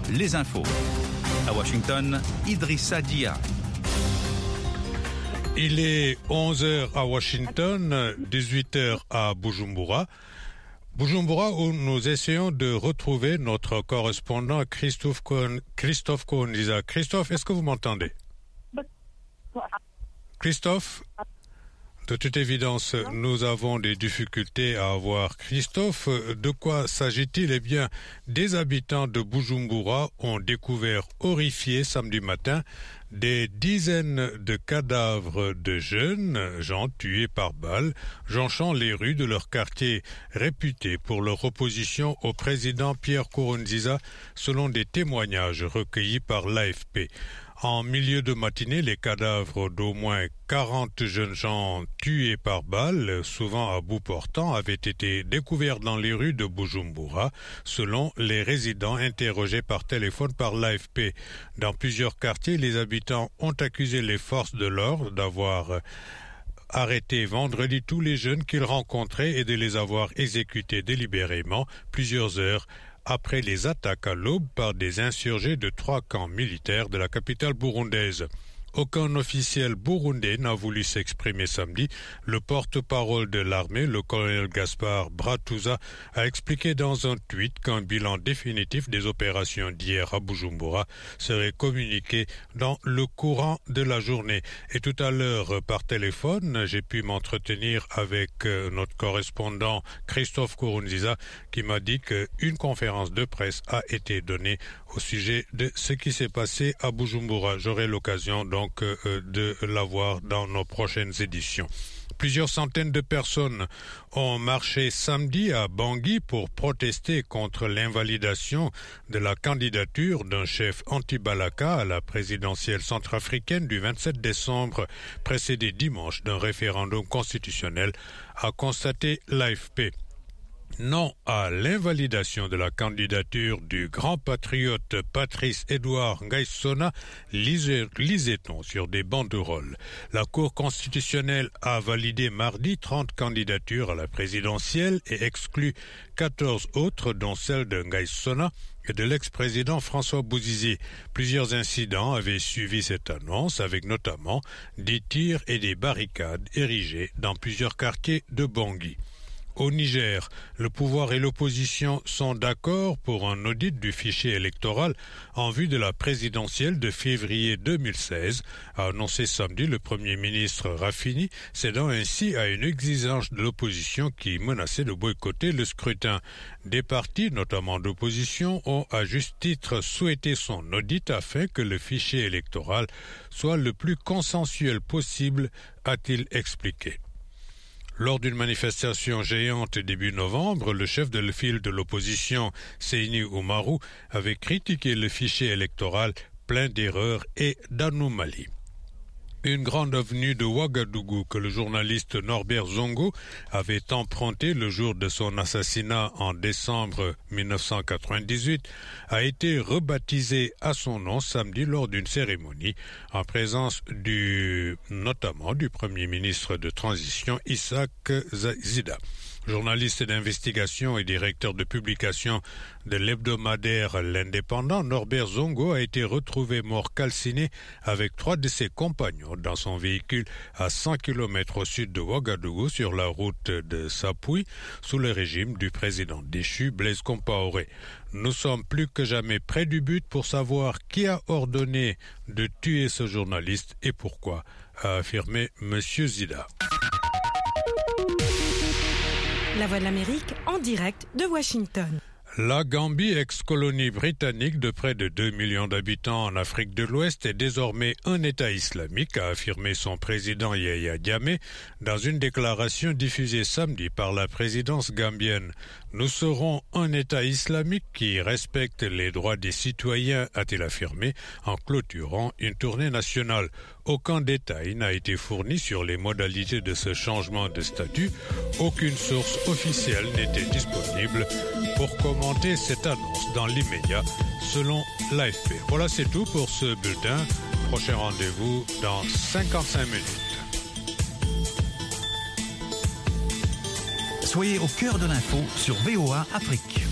les infos. À Washington, Idrissa Dia. Il est 11h à Washington, 18h à Bujumbura. Bujumbura, où nous essayons de retrouver notre correspondant Christophe Kounziza. Christophe, est-ce que vous m'entendez? Christophe? De toute évidence, nous avons des difficultés à avoir Christophe. De quoi s'agit-il? Eh bien, des habitants de Bujumbura ont découvert horrifiés samedi matin des dizaines de cadavres de jeunes gens tués par balles, jonchant les rues de leur quartier réputé pour leur opposition au président Pierre Nkurunziza, selon des témoignages recueillis par l'AFP. En milieu de matinée, les cadavres d'au moins 40 jeunes gens tués par balles, souvent à bout portant, avaient été découverts dans les rues de Bujumbura, selon les résidents interrogés par téléphone par l'AFP. Dans plusieurs quartiers, les habitants ont accusé les forces de l'ordre d'avoir arrêté vendredi tous les jeunes qu'ils rencontraient et de les avoir exécutés délibérément plusieurs heures après les attaques à l'aube par des insurgés de 3 camps militaires de la capitale burundaise. Aucun officiel burundais n'a voulu s'exprimer samedi. Le porte-parole de l'armée, le colonel Gaspard Bratuza, a expliqué dans un tweet qu'un bilan définitif des opérations d'hier à Bujumbura serait communiqué dans le courant de la journée. Et tout à l'heure, par téléphone, j'ai pu m'entretenir avec notre correspondant Christophe Kounziza, qui m'a dit qu'une conférence de presse a été donnée au sujet de ce qui s'est passé à Bujumbura. J'aurai l'occasion donc de l'avoir dans nos prochaines éditions. Plusieurs centaines de personnes ont marché samedi à Bangui pour protester contre l'invalidation de la candidature d'un chef anti-Balaka à la présidentielle centrafricaine du 27 décembre, précédé dimanche d'un référendum constitutionnel, a constaté l'AFP. Non à l'invalidation de la candidature du grand patriote Patrice Edouard Ngaïssona, lisait-on sur des banderoles. La Cour constitutionnelle a validé mardi 30 candidatures à la présidentielle et exclu 14 autres, dont celle de Ngaïssona et de l'ex-président François Bouzizi. Plusieurs incidents avaient suivi cette annonce, avec notamment des tirs et des barricades érigées dans plusieurs quartiers de Bangui. Au Niger, le pouvoir et l'opposition sont d'accord pour un audit du fichier électoral en vue de la présidentielle de février 2016, a annoncé samedi le Premier ministre Rafini, cédant ainsi à une exigence de l'opposition qui menaçait de boycotter le scrutin. Des partis, notamment d'opposition, ont à juste titre souhaité son audit afin que le fichier électoral soit le plus consensuel possible, a-t-il expliqué. Lors d'une manifestation géante début novembre, le chef de file de l'opposition, Seyni Oumarou, avait critiqué le fichier électoral plein d'erreurs et d'anomalies. Une grande avenue de Ouagadougou que le journaliste Norbert Zongo avait empruntée le jour de son assassinat en décembre 1998 a été rebaptisée à son nom samedi lors d'une cérémonie en présence notamment du Premier ministre de transition Isaac Zida. Journaliste d'investigation et directeur de publication de l'hebdomadaire L'Indépendant, Norbert Zongo a été retrouvé mort calciné avec 3 de ses compagnons dans son véhicule à 100 km au sud de Ouagadougou sur la route de Sapoui sous le régime du président déchu Blaise Compaoré. Nous sommes plus que jamais près du but pour savoir qui a ordonné de tuer ce journaliste et pourquoi, a affirmé M. Zida. La Voix de l'Amérique en direct de Washington. La Gambie, ex-colonie britannique de près de 2 millions d'habitants en Afrique de l'Ouest, est désormais un État islamique, a affirmé son président Yahya Jammeh dans une déclaration diffusée samedi par la présidence gambienne. Nous serons un État islamique qui respecte les droits des citoyens, a-t-il affirmé en clôturant une tournée nationale. Aucun détail n'a été fourni sur les modalités de ce changement de statut. Aucune source officielle n'était disponible pour commenter cette annonce dans l'immédiat, selon l'AFP. Voilà, c'est tout pour ce bulletin. Prochain rendez-vous dans 55 minutes. Soyez au cœur de l'info sur VOA Afrique.